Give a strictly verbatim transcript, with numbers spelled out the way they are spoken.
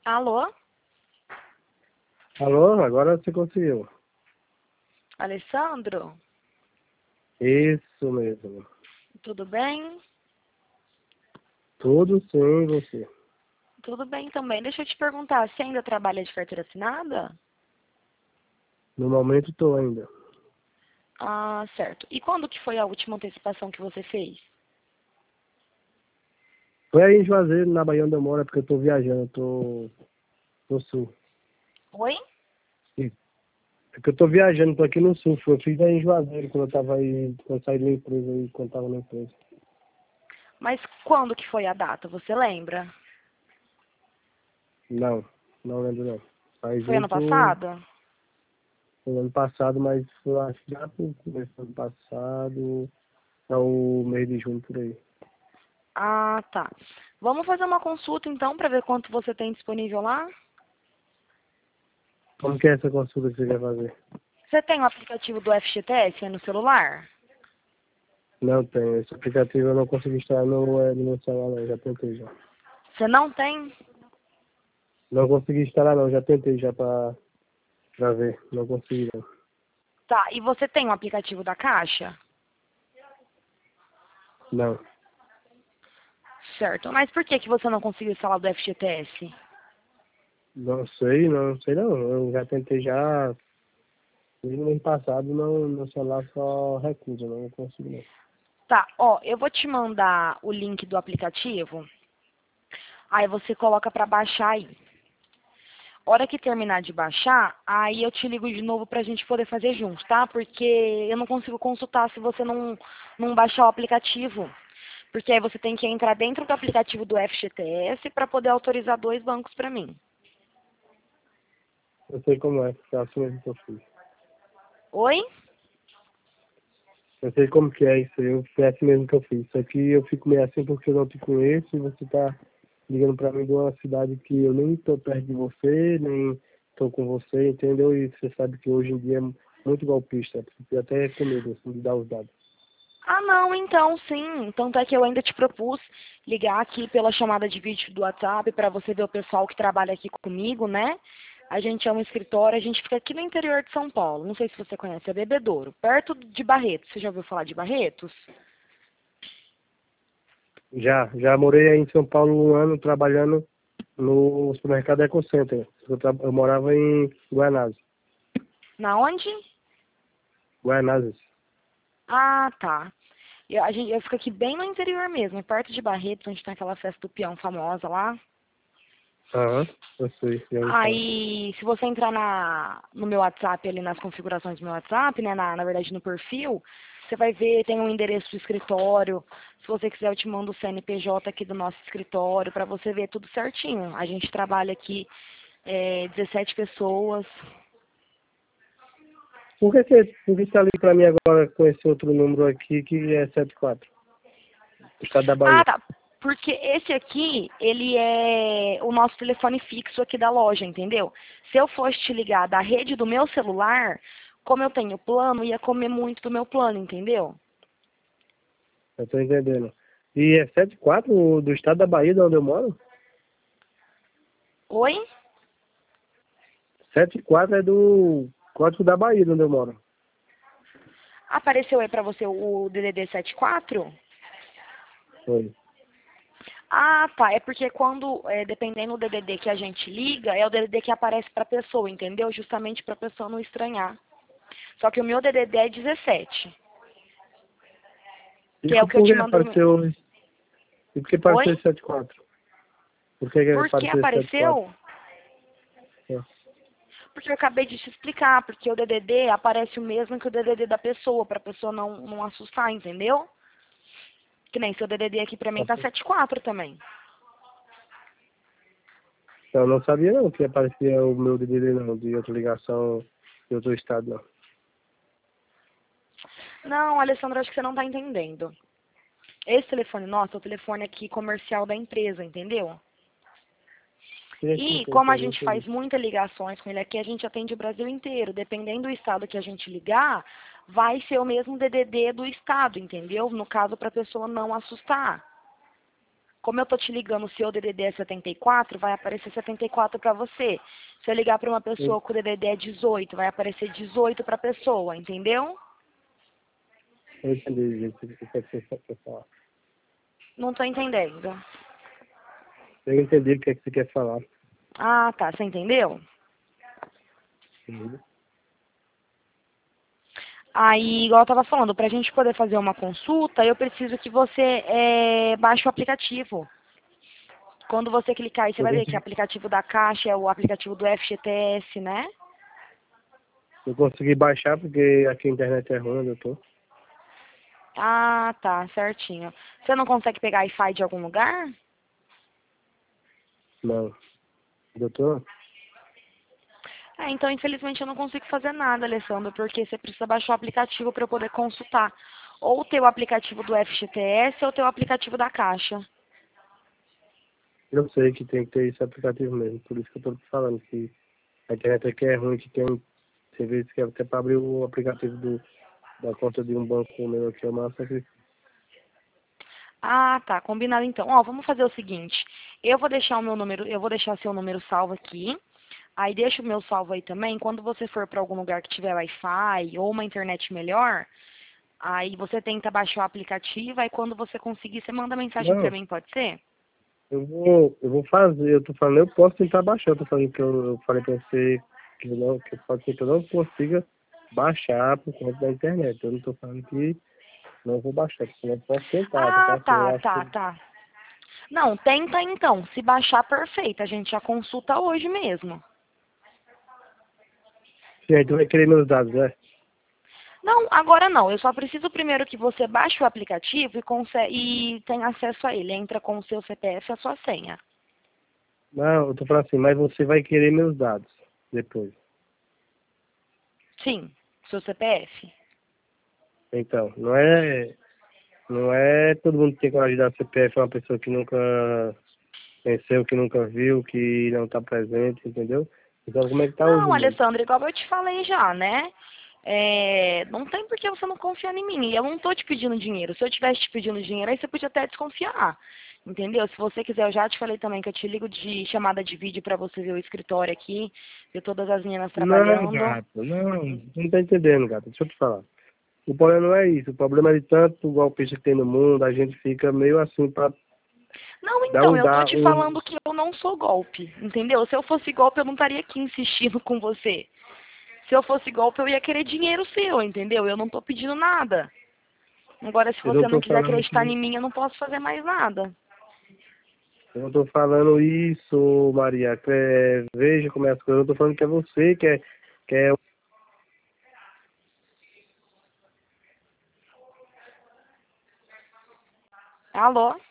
Alô? Alô, agora você conseguiu. Alessandro? Isso mesmo. Tudo bem? Tudo sim, você. Tudo bem também. Deixa eu te perguntar, você ainda trabalha de carteira assinada? No momento tô ainda. Ah, certo. E quando que foi a última antecipação que você fez? Foi aí em Juazeiro, na Bahia onde eu moro, é porque eu tô viajando, eu tô no sul. Oi? E- É que eu tô viajando, tô aqui no sul. Eu fiz aí em Juazeiro quando eu tava aí, quando eu saí da empresa aí, quando eu tava na empresa. Mas quando que foi a data? Você lembra? Não, não lembro não. Faz Foi ano muito, passado? foi ano passado, mas eu acho que já pro começo do ano passado, ao mês de junho por aí. Ah, tá. Vamos fazer uma consulta então para ver quanto você tem disponível lá? Como que é essa consulta que você quer fazer? Você tem o aplicativo do F G T S aí no celular? Não tenho. Esse aplicativo eu não consegui instalar no, eh, no meu celular, não. Já tentei já. Você não tem? Não consegui instalar, não. Já tentei já pra, pra ver. Não consegui, não. Tá. E você tem o aplicativo da Caixa? Não. Certo. Mas por que que você não conseguiu instalar do F G T S? Não sei, não sei não. Eu já tentei já. No mês passado, não, meu celular só recusa, não, não consigo, não. Tá, ó, eu vou te mandar o link do aplicativo, aí você coloca pra baixar aí. Hora que terminar de baixar, aí eu te ligo de novo pra gente poder fazer junto, tá? Porque eu não consigo consultar se você não, não baixar o aplicativo. Porque aí você tem que entrar dentro do aplicativo do F G T S pra poder autorizar dois bancos pra mim. Eu sei como é, é assim mesmo que eu fiz. Oi? Eu sei como que é isso, eu, foi assim mesmo que eu fiz. Só que eu fico meio assim porque eu não te conheço e você tá ligando pra mim de uma cidade que eu nem tô perto de você, nem tô com você, entendeu? E você sabe que hoje em dia é muito golpista, eu até com medo assim, de dar os dados. Ah, não, então sim. Tanto é que eu ainda te propus ligar aqui pela chamada de vídeo do WhatsApp para você ver o pessoal que trabalha aqui comigo, né? A gente é um escritório, a gente fica aqui no interior de São Paulo. Não sei se você conhece, é Bebedouro, perto de Barretos. Você já ouviu falar de Barretos? Já, já morei aí em São Paulo um ano trabalhando no supermercado Ecocenter. Eu, tra... eu morava em Guanás. Na onde? Guanás. Ah, tá. Eu, a gente, eu fico aqui bem no interior mesmo, perto de Barretos, onde tem aquela festa do peão famosa lá. Aham, eu sei, já ouvi falar. Aí, se você entrar na, no meu WhatsApp, ali nas configurações do meu WhatsApp, né, na, na verdade no perfil, você vai ver, tem um endereço do escritório. Se você quiser, eu te mando o C N P J aqui do nosso escritório para você ver tudo certinho. A gente trabalha aqui é, dezessete pessoas. Por que você, por que você tá ali pra mim agora com esse outro número aqui que é setenta e quatro? Do estado da Ah, Bahia. tá. Porque esse aqui, ele é o nosso telefone fixo aqui da loja, entendeu? Se eu fosse te ligar da rede do meu celular, como eu tenho plano, ia comer muito do meu plano, entendeu? Eu tô entendendo. E é setenta e quatro do estado da Bahia, de onde eu moro? Oi? setenta e quatro é do código da Bahia, de onde eu moro. Apareceu aí pra você o D D D setenta e quatro? Foi. Ah, tá. É porque quando, é, dependendo do D D D que a gente liga, é o D D D que aparece pra pessoa, entendeu? Justamente pra pessoa não estranhar. Só que o meu D D D é dezessete, E que é o que eu por te que mandei no... apareceu, e por que Oi? apareceu setenta e quatro? Por que que Por que apareceu setenta e quatro? apareceu? Porque eu acabei de te explicar, porque o D D D aparece o mesmo que o D D D da pessoa, pra pessoa não, não assustar, entendeu? Que nem seu D D D aqui pra mim tá É. setenta e quatro também. Eu não sabia não que aparecia o meu D D D não, de outra ligação de outro estado não. Não, Alessandra, acho que você não tá entendendo. Esse telefone nosso é o telefone aqui comercial da empresa, entendeu? Sim, sim, E sim, como a entendi, gente faz entendi. muitas ligações com ele aqui, a gente atende o Brasil inteiro. Dependendo do estado que a gente ligar, vai ser o mesmo D D D do estado, entendeu? No caso, para a pessoa não assustar. como eu tô te ligando, o seu D D D é setenta e quatro, vai aparecer setenta e quatro para você. Se eu ligar para uma pessoa com o D D D é dezoito, vai aparecer dezoito para a pessoa, entendeu? Eu entendi o que você quer falar. Não tô entendendo. Eu entendi o que, é que você quer falar. Ah, tá. Você entendeu? Uhum. Aí, igual eu tava falando, pra gente poder fazer uma consulta, eu preciso que você é, baixe o aplicativo. Quando você clicar aí, você Eu vai ver que o consegui, aplicativo da Caixa é o aplicativo do F G T S, né? eu consegui baixar porque aqui a internet é ruim onde eu tô. Ah, tá, certinho. Você não consegue pegar Wi-Fi de algum lugar? Não. Doutor? É, então, infelizmente, eu não consigo fazer nada, Alessandro, porque você precisa baixar o aplicativo para eu poder consultar. Ou ter o aplicativo do F G T S ou ter o aplicativo da Caixa. Eu sei que tem que ter esse aplicativo mesmo. Por isso que eu tô falando que a internet aqui é ruim, que tem serviço que é até para abrir o aplicativo do, da conta de um banco meu aqui, é uma sacrifício. Ah, tá, combinado então. Ó, vamos fazer o seguinte. Eu vou deixar o meu número, eu vou deixar seu número salvo aqui. Aí deixa o meu salvo aí também. Quando você for para algum lugar que tiver Wi-Fi ou uma internet melhor, aí você tenta baixar o aplicativo, aí quando você conseguir, você manda mensagem para Não, mim, pode ser? eu vou, eu vou fazer, eu tô falando, eu posso tentar baixar, eu tô falando que eu, eu falei pra você que, eu não, que pode ser que eu não consiga baixar por conta da internet. Eu não tô falando que não vou baixar, porque eu posso tentar, tá? Ah, Assim, eu tá, acho tá, que tá. Não, tenta então. Se baixar, perfeito. A gente já consulta hoje mesmo. sim, aí tu vai querer meus dados, né? Não, agora não. Eu só preciso primeiro que você baixe o aplicativo e, conse- e tenha acesso a ele. Entra com o seu C P F e a sua senha. Não, eu tô falando assim, mas você vai querer meus dados depois. Sim, seu C P F. Então, não é, não é todo mundo que tem coragem de dar C P F a uma pessoa que nunca conheceu, que nunca viu, que não tá presente, entendeu? Então, como é que tá hoje Não, o mundo? Alessandra, igual eu te falei já, né? É, não tem por que você não confiar em mim. Eu não tô te pedindo dinheiro. Se eu tivesse te pedindo dinheiro, aí você podia até desconfiar. Entendeu? Se você quiser, eu já te falei também que eu te ligo de chamada de vídeo pra você ver o escritório aqui, ver todas as meninas Não, trabalhando. gato, não, você não tá entendendo, gato, deixa eu te falar. O problema não é isso, o problema é de tanto golpista que tem no mundo, a gente fica meio assim pra Não, dar então, um, eu tô dar te um... falando que eu não sou golpe, entendeu? Se eu fosse golpe, eu não estaria aqui insistindo com você. Se eu fosse golpe, eu ia querer dinheiro seu, entendeu? Eu não tô pedindo nada. Agora, se Eu não você não tô quiser falando acreditar que... em mim, eu não posso fazer mais nada. Eu não tô falando isso, Maria, que é, veja como é as coisas, eu tô falando que é você que é, que é Alô?